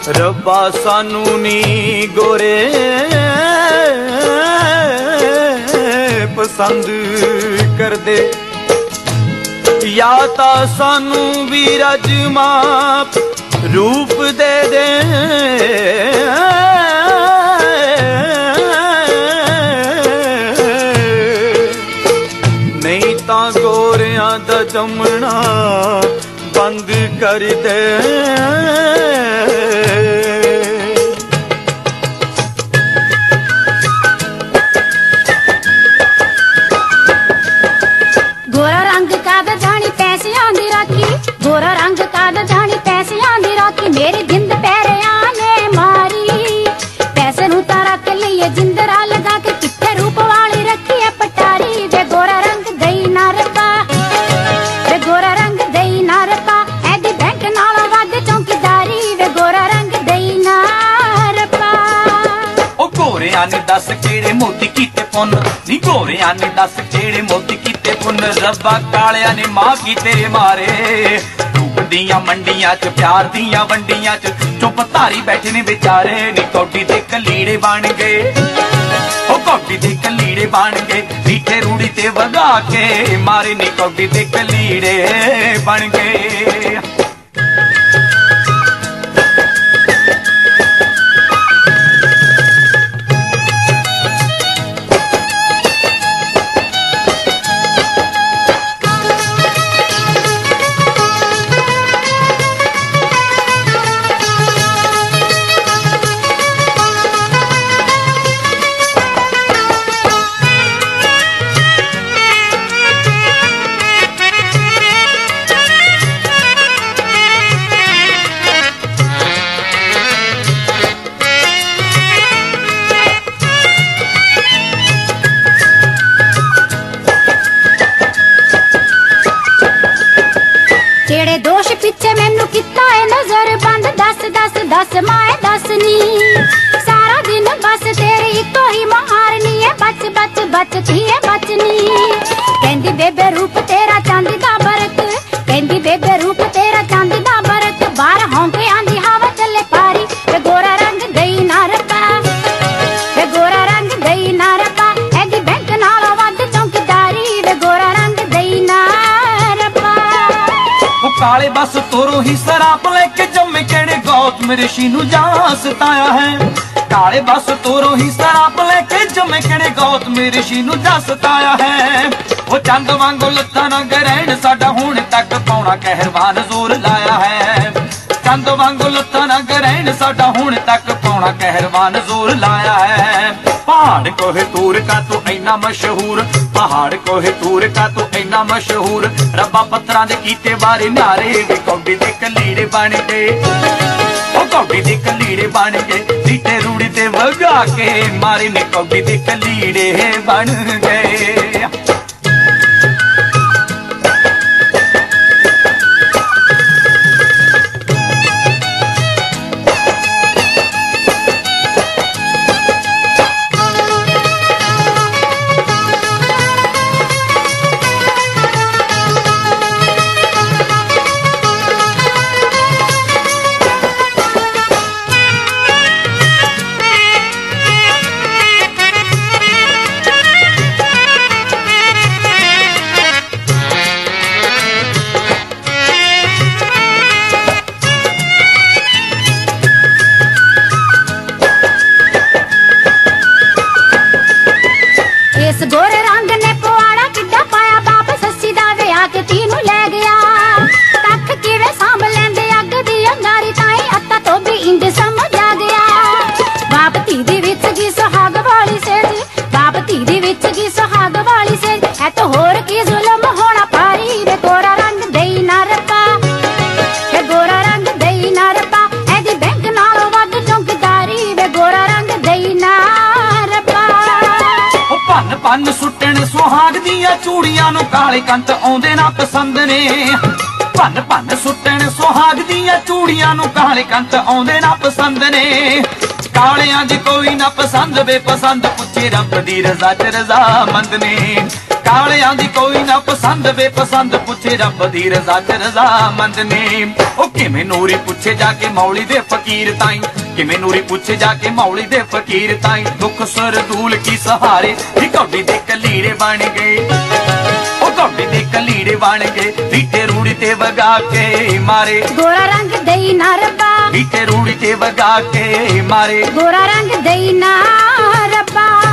रब्बा सानू नी गोरे पसंद कर दे, या ता सानू भी रजमा रूप दे दे। नहीं ता गोरियां दा जमना बंद कर दे। गोरा रंग कादा जानी पैसियां दी राखी, गोरा रंग कादा जानी पैसियां दी राखी। मेरी जिंद पैरियां ने मारी, पैसे नू तां रख लईए जिंदरा लगा के, किथे रूप वाली रखी है पटारी। वे गोरा रंग दई ना रब्बा, वे गोरा रंग दई ना रब्बा, ऐदी बैंक नालों वध चौकीदारी। वे गोरा रंग दई ना रब्बा। ओ गोरियां ने दस केड़े मोती कीते पुन्न, नी गोरियां ने दस केड़े मोती कीते पुन्न। रब्बा कालिया ने मां की तेरे मारे, रूप दियां मंडियां च प्यार दियां वंडियां च चुप धारी बैठे ने बेचारे। नी कौडी दे कलीड़े बन गए, ओ कौडी दे कलीड़े बन गए, मीठे रूड़ी ते वगा के मारे। नी कौडी दे कलीड़े बन गए। तेरे दोष पिछे मैनू किता है नजर बंद, दस दस दस माए दस नी। सारा दिन बस तेरी इको ही मारनी है, बच बच बचती है बचनी। कहंदी बेबे रूप तेरा चांदी दा बरक, कहंदी बेबे रूप तेरा चांदी दा बरक। बाहर होंके आंदी हवा चले पारी। वे गोरा रंग दई ना रब्बा, वे गोरा रंग दई ना रब्बा, ऐदी बैंक नालों वध चौकीदारी। वे गोरा रंग दई ना रब्बा। वो काले बस तोरो ही सराप लेके जम्मे केड़े गौत मेरे शीनू जा सताया है। काले बस तोरो ही सराप लेके जम्मे केड़े गौत मेरे शीनू जा सताया है। वो चंद वांगो लत्ता ना गरैन साडा हुण तक पौना कहरवान जोर लाया है। चंद वांगो लत्ता ना गरैन साडा हुण तक पौना कहरवान जोर लाया है। पहाड़ कोहे तूर का तू इन्ना मशहूर, पहाड़ कोहे तूर का तू इन्ना मशहूर। रब्बा पत्थरां दे कीते बारे नारे, वे कौडी दे कलीड़े बन गए, ओ कौडी दे कलीड़े बन गए। सीटे रूड़ी ते वगा के मारे ने कौडी दे कलीड़े बन गए। इस गोरे रंग ने पवाड़ा किड्डा पाया, बाप सस्सी दा विआह के तीनू ले गया। कख किवें सांभ लैंदे अग दी अंगारी, ताई अत्ता तो भी इंज समझ आ गया। बाप धी दी विच गी सुहाग वाली सेज, बाप धी दी विच गी सुहाग वाली सेज। ऐ तो होर की जुल्म होना पारी। वे गोरा रंग दई ना रब्बा, वे गोरा रंग दई ना रब्बा, ऐदी बैंक नालों वध चौकीदारी। वे गोरा रंग दई ना रब्बा। भन भन सुट्टण सुहाग दियां चूड़ियां नू काले कंत आउंदे ना पसंद ने। भन भन सुट्टण सुहाग दियां चूड़ियां नू काले कंत आउंदे ना पसंद ने। कालियां दी कोई ना पसंद, बेपसंद पुछे रब दी रजा च रजामंद ने। ਕਾਲਿਆਂ ਦੀ ਕੋਈ ਨਾ ਪਸੰਦ ਬੇਪਸੰਦ ਪੁੱਛੇ ਰੱਬ ਦੀ ਰਜ਼ਾ ਚ ਰਜ਼ਾਮੰਦ ਨੇ। ਉਹ ਕਿਵੇਂ ਨੂਰੀ ਪੁੱਛੇ ਜਾ ਕੇ ਮੌਲੀ ਦੇ ਫਕੀਰ ਤਾਈਂ, ਕਿਵੇਂ ਨੂਰੀ ਪੁੱਛੇ ਜਾ ਕੇ ਮੌਲੀ ਦੇ ਫਕੀਰ ਤਾਈਂ। ਦੁੱਖ ਸਰਦੂਲ ਕੀ ਸਹਾਰੇ ਵੀ ਕੌਡੀ ਦੇ ਕਲੀੜੇ ਬਣ ਗਏ, ਉਹ ਕੌਡੀ ਦੇ ਕਲੀੜੇ ਬਣ ਗਏ। ਬੀਟੇ ਰੂੜੀ ਤੇ ਵਗਾ ਕੇ ਮਾਰੇ, ਗੋਰਾ ਰੰਗ ਦੇਈ ਨਾ ਰੱਬਾ, ਬੀਟੇ ਰੂੜੀ ਤੇ ਵਗਾ ਕੇ ਮਾਰੇ। ਗੋਰਾ ਰੰਗ ਦੇਈ ਨਾ ਰੱਬਾ।